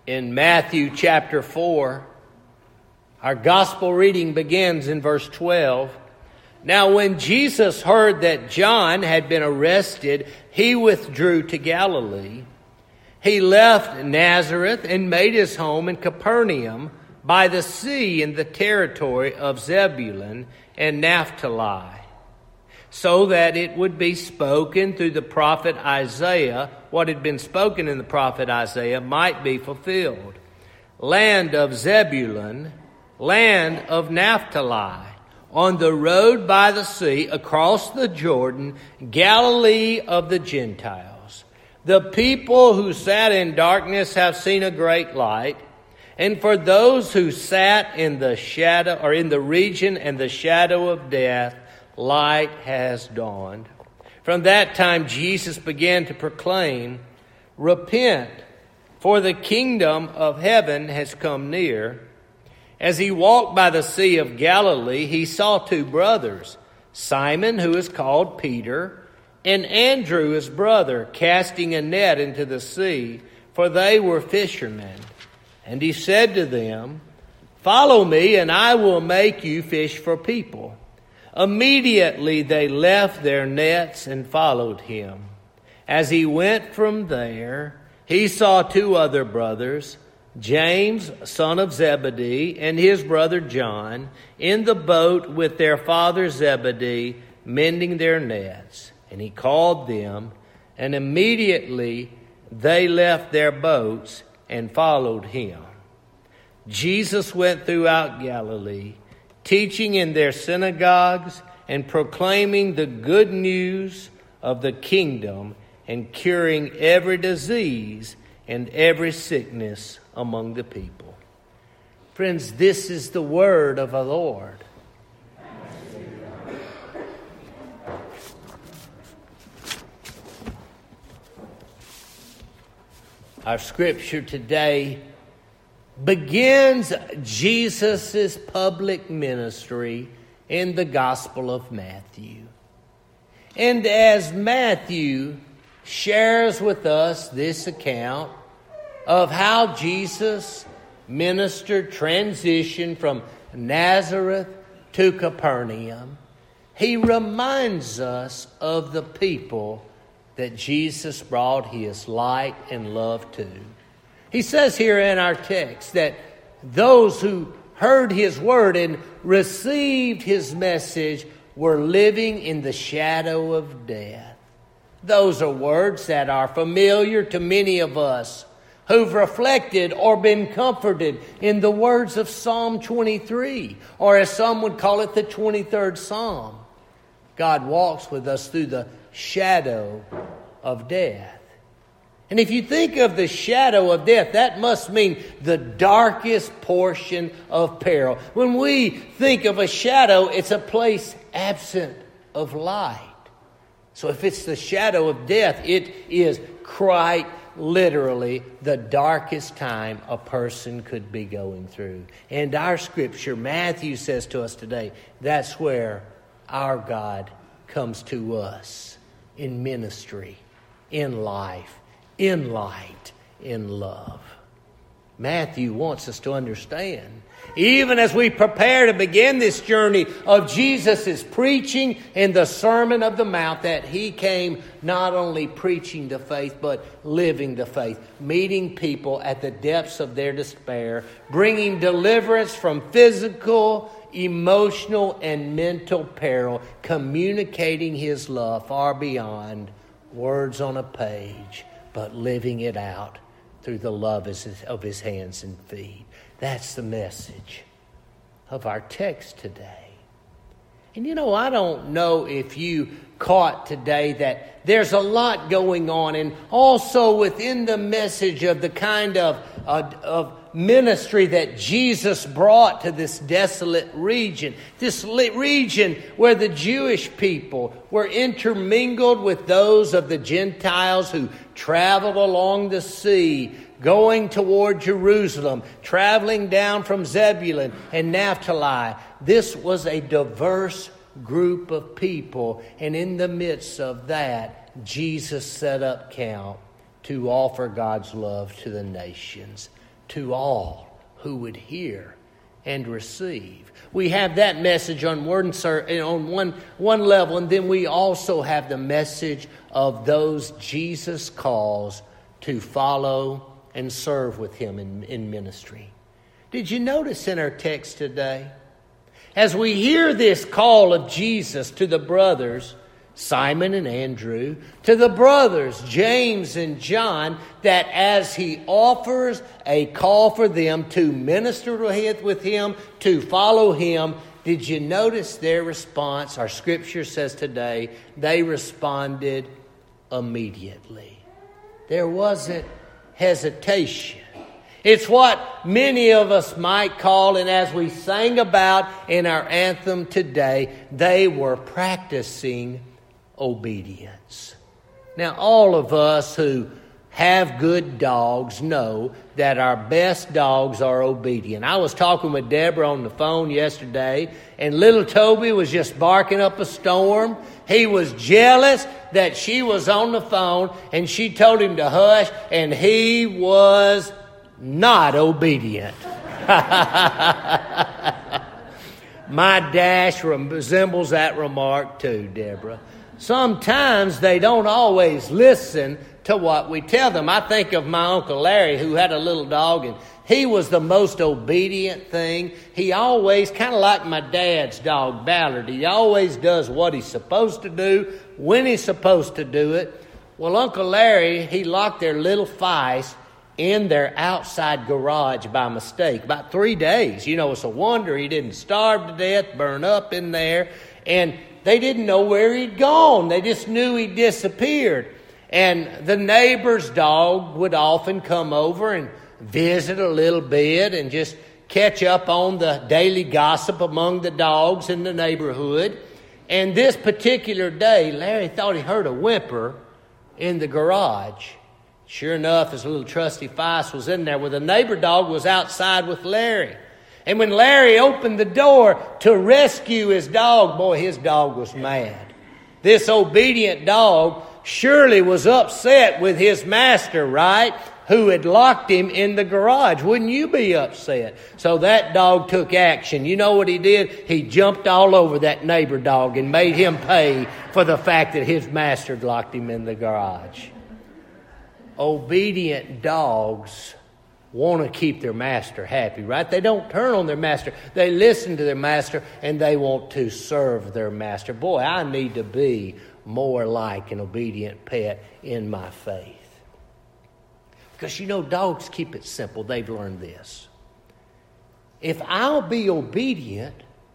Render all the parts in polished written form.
In Matthew chapter 4, our gospel reading begins in verse 12. Now when Jesus heard that John had been arrested, he withdrew to Galilee. He left Nazareth and made his home in Capernaum by the sea in the territory of Zebulun and Naphtali, so that it would be spoken through the prophet Isaiah, what had been spoken in the prophet Isaiah might be fulfilled. Land of Zebulun, land of Naphtali, on the road by the sea, across the Jordan, Galilee of the Gentiles. The people who sat in darkness have seen a great light, and for those who sat in the shadow, or in the region and the shadow of death, light has dawned. From that time Jesus began to proclaim, "Repent, for the kingdom of heaven has come near." As he walked by the Sea of Galilee, he saw two brothers, Simon, who is called Peter, and Andrew, his brother, casting a net into the sea, for they were fishermen. And he said to them, "Follow me, and I will make you fish for people." Immediately they left their nets and followed him. As he went from there, he saw two other brothers, James, son of Zebedee, and his brother John, in the boat with their father Zebedee, mending their nets. And he called them, and immediately they left their boats and followed him. Jesus went throughout Galilee, teaching in their synagogues and proclaiming the good news of the kingdom and curing every disease and every sickness among the people. Friends, this is the word of the Lord. Our scripture today begins Jesus' public ministry in the Gospel of Matthew. And as Matthew shares with us this account of how Jesus ministered, transitioned from Nazareth to Capernaum, he reminds us of the people that Jesus brought his light and love to. He says here in our text that those who heard his word and received his message were living in the shadow of death. Those are words that are familiar to many of us who've reflected or been comforted in the words of Psalm 23, or as some would call it, the 23rd Psalm. God walks with us through the shadow of death. And if you think of the shadow of death, that must mean the darkest portion of peril. When we think of a shadow, it's a place absent of light. So if it's the shadow of death, it is quite literally the darkest time a person could be going through. And our scripture, Matthew says to us today, that's where our God comes to us in ministry, in life, in light, in love. Matthew wants us to understand, even as we prepare to begin this journey of Jesus' preaching in the Sermon of the Mount, that he came not only preaching the faith, but living the faith, meeting people at the depths of their despair, bringing deliverance from physical, emotional, and mental peril, communicating his love far beyond words on a page, but living it out through the love of his hands and feet. That's the message of our text today. And I don't know if you caught today that there's a lot going on, and also within the message of the kind of ministry that Jesus brought to this desolate region, this region where the Jewish people were intermingled with those of the Gentiles who traveled along the sea, going toward Jerusalem, traveling down from Zebulun and Naphtali. This was a diverse group of people, and in the midst of that, Jesus set up camp to offer God's love to the nations. to all who would hear and receive. We have that message on one level, and then we also have the message of those Jesus calls to follow and serve with him in ministry. Did you notice in our text today, as we hear this call of Jesus to the brothers, Simon and Andrew, to the brothers, James and John, that as he offers a call for them to minister with him, to follow him, did you notice their response? Our scripture says today, they responded immediately. There wasn't hesitation. It's what many of us might call, and as we sang about in our anthem today, they were practicing obedience. Now, all of us who have good dogs know that our best dogs are obedient. I was talking with Deborah on the phone yesterday, and little Toby was just barking up a storm. He was jealous that she was on the phone, and she told him to hush, and he was not obedient. My Dash resembles that remark too, Deborah. Sometimes they don't always listen to what we tell them. I think of my Uncle Larry, who had a little dog, and he was the most obedient thing. He always, kind of like my dad's dog, Ballard, he always does what he's supposed to do, when he's supposed to do it. Well, Uncle Larry, he locked their little Feist in their outside garage by mistake. About 3 days. You know, it's a wonder he didn't starve to death, burn up in there. And they didn't know where he'd gone. They just knew he disappeared. And the neighbor's dog would often come over and visit a little bit and just catch up on the daily gossip among the dogs in the neighborhood. And this particular day, Larry thought he heard a whimper in the garage. Sure enough, his little trusty Feist was in there. Well, the neighbor dog was outside with Larry. And when Larry opened the door to rescue his dog, boy, his dog was mad. This obedient dog surely was upset with his master, right? Who had locked him in the garage. Wouldn't you be upset? So that dog took action. You know what he did? He jumped all over that neighbor dog and made him pay for the fact that his master had locked him in the garage. Obedient dogs want to keep their master happy, right? They don't turn on their master. They listen to their master, and they want to serve their master. Boy, I need to be more like an obedient pet in my faith. Because, you know, dogs keep it simple. They've learned this. If I'll be obedient,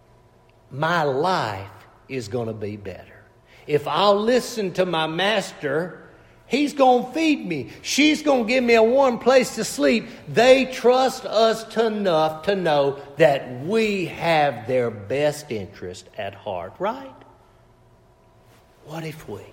my life is going to be better. If I'll listen to my master, he's going to feed me. She's going to give me a warm place to sleep. They trust us enough to know that we have their best interest at heart, right? What if we,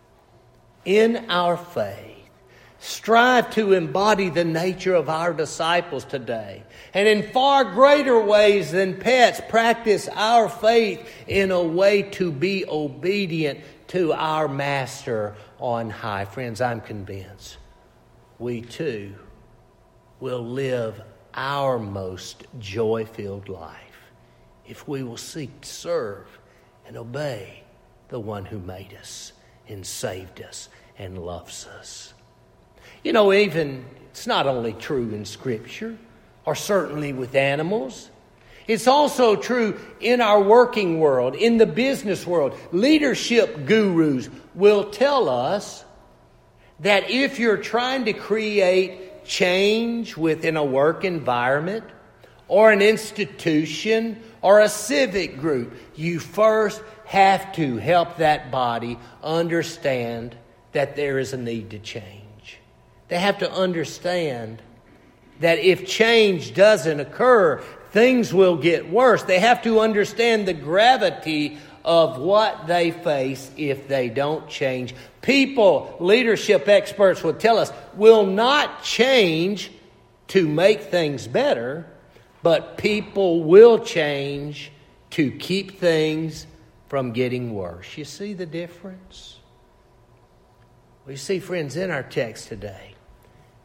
in our faith, strive to embody the nature of our disciples today, and in far greater ways than pets, practice our faith in a way to be obedient to our Master on high? Friends, I'm convinced we too will live our most joy-filled life if we will seek to serve and obey the one who made us and saved us and loves us. You know, even it's not only true in Scripture or certainly with animals. It's also true in our working world, in the business world. Leadership gurus will tell us that if you're trying to create change within a work environment or an institution or a civic group, you first have to help that body understand that there is a need to change. They have to understand that if change doesn't occur, things will get worse. They have to understand the gravity of what they face if they don't change. People, leadership experts will tell us, will not change to make things better, but people will change to keep things from getting worse. You see the difference? Well, you see, friends, in our text today,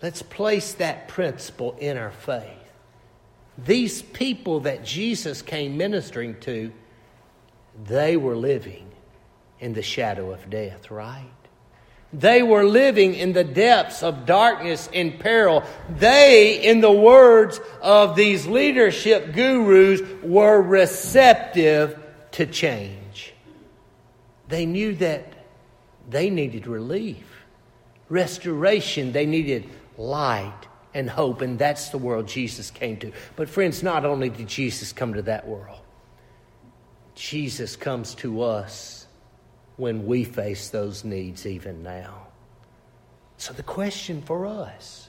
Let's place that principle in our faith. These people that Jesus came ministering to, they were living in the shadow of death, right? They were living in the depths of darkness and peril. They, in the words of these leadership gurus, were receptive to change. They knew that they needed relief, restoration. They needed light and hope, and that's the world Jesus came to. But friends, not only did Jesus come to that world, Jesus comes to us when we face those needs even now. So the question for us,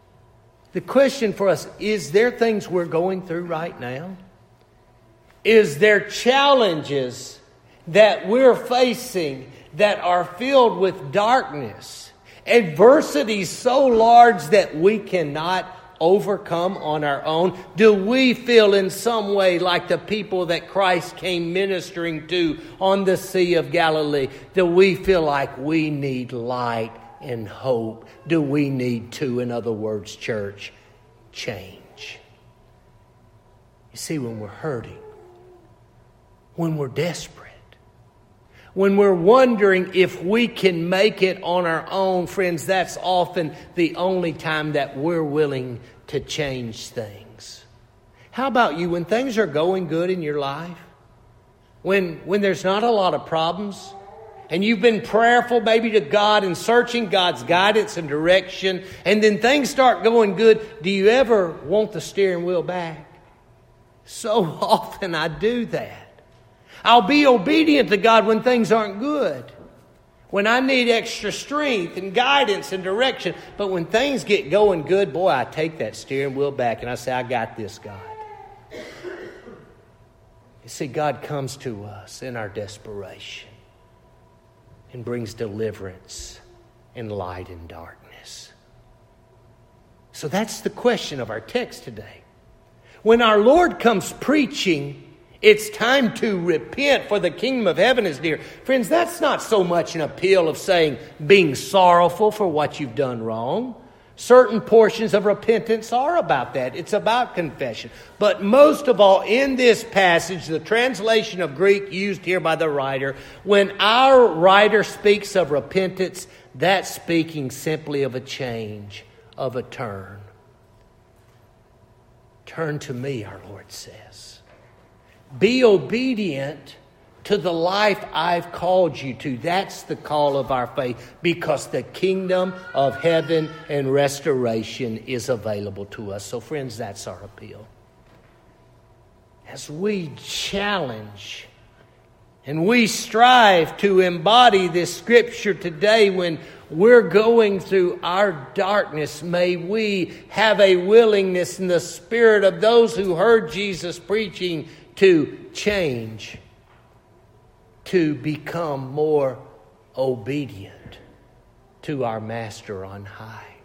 is there things we're going through right now? Is there challenges that we're facing that are filled with darkness? Adversity so large that we cannot overcome on our own? Do we feel in some way like the people that Christ came ministering to on the Sea of Galilee? Do we feel like we need light and hope? Do we need to, in other words, church, change? You see, when we're hurting, when we're desperate, when we're wondering if we can make it on our own, friends, that's often the only time that we're willing to change things. How about you? When things are going good in your life, when there's not a lot of problems, and you've been prayerful maybe to God and searching God's guidance and direction, and then things start going good, do you ever want the steering wheel back? So often I do that. I'll be obedient to God when things aren't good, when I need extra strength and guidance and direction. But when things get going good, boy, I take that steering wheel back and I say, I got this, God. You see, God comes to us in our desperation and brings deliverance and light in darkness. So that's the question of our text today. When our Lord comes preaching, it's time to repent, for the kingdom of heaven is near. Friends, that's not so much an appeal of saying being sorrowful for what you've done wrong. Certain portions of repentance are about that. It's about confession. But most of all, in this passage, the translation of Greek used here by the writer, when our writer speaks of repentance, that's speaking simply of a change, of a turn. Turn to me, our Lord says. Be obedient to the life I've called you to. That's the call of our faith, because the kingdom of heaven and restoration is available to us. So friends, that's our appeal. As we challenge and we strive to embody this scripture today when we're going through our darkness, may we have a willingness in the spirit of those who heard Jesus preaching to change, to become more obedient to our Master on high.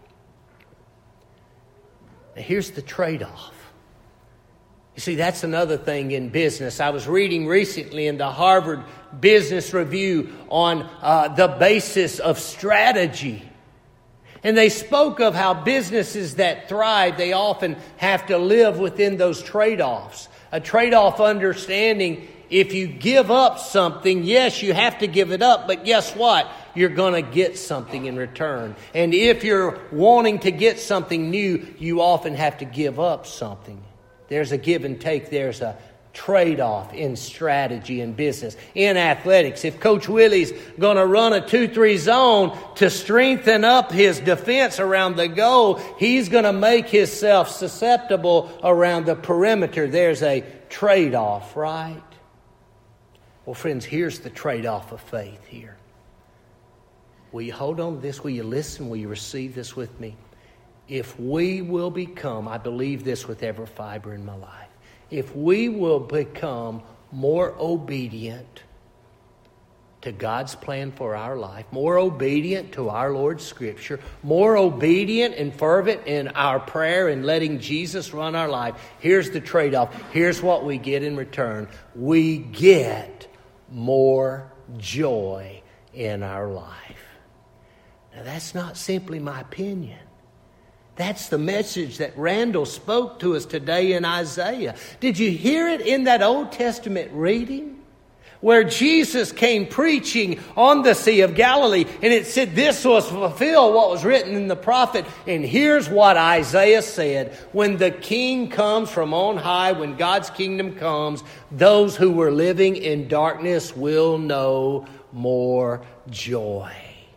Now here's the trade-off. You see, that's another thing in business. I was reading recently in the Harvard Business Review on the basis of strategy. And they spoke of how businesses that thrive, they often have to live within those trade-offs. A trade-off understanding, if you give up something, yes, you have to give it up, but guess what? You're going to get something in return. And if you're wanting to get something new, you often have to give up something. There's a give and take. There's a trade-off in strategy and business. In athletics, if Coach Willie's going to run a 2-3 zone to strengthen up his defense around the goal, he's going to make himself susceptible around the perimeter. There's a trade-off, right? Well, friends, here's the trade-off of faith here. Will you hold on to this? Will you listen? Will you receive this with me? If we will become, I believe this with every fiber in my life, if we will become more obedient to God's plan for our life, more obedient to our Lord's Scripture, more obedient and fervent in our prayer and letting Jesus run our life, here's the trade-off. Here's what we get in return. We get more joy in our life. Now, that's not simply my opinion. That's the message that Randall spoke to us today in Isaiah. Did you hear it in that Old Testament reading? Where Jesus came preaching on the Sea of Galilee, and it said this was fulfilled what was written in the prophet. And here's what Isaiah said: when the King comes from on high, when God's kingdom comes, those who were living in darkness will know more joy.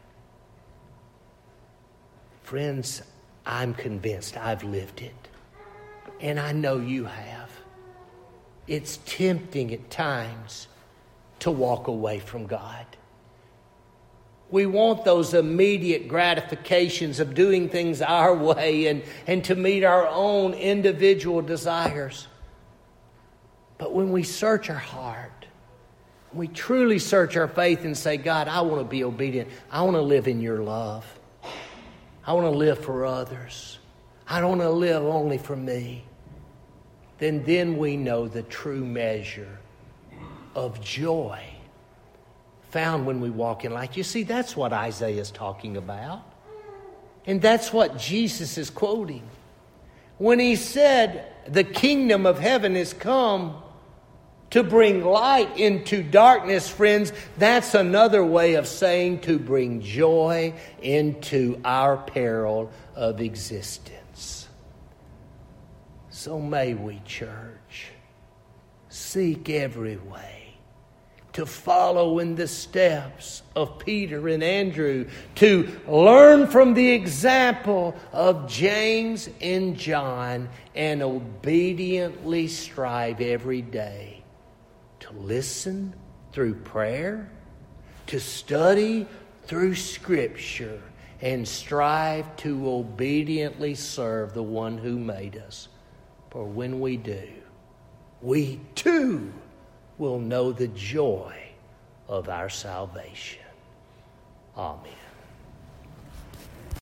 Friends, I'm convinced I've lived it, and I know you have. It's tempting at times to walk away from God. We want those immediate gratifications of doing things our way and to meet our own individual desires. But when we search our heart, we truly search our faith and say, God, I want to be obedient. I want to live in your love. I want to live for others. I don't want to live only for me. Then we know the true measure of joy found when we walk in light. You see, that's what Isaiah is talking about. And that's what Jesus is quoting. When he said, the kingdom of heaven is come to bring light into darkness, friends, that's another way of saying to bring joy into our peril of existence. So may we, church, seek every way to follow in the steps of Peter and Andrew, to learn from the example of James and John, and obediently strive every day to listen through prayer, to study through Scripture, and strive to obediently serve the one who made us. For when we do, we too will know the joy of our salvation. Amen.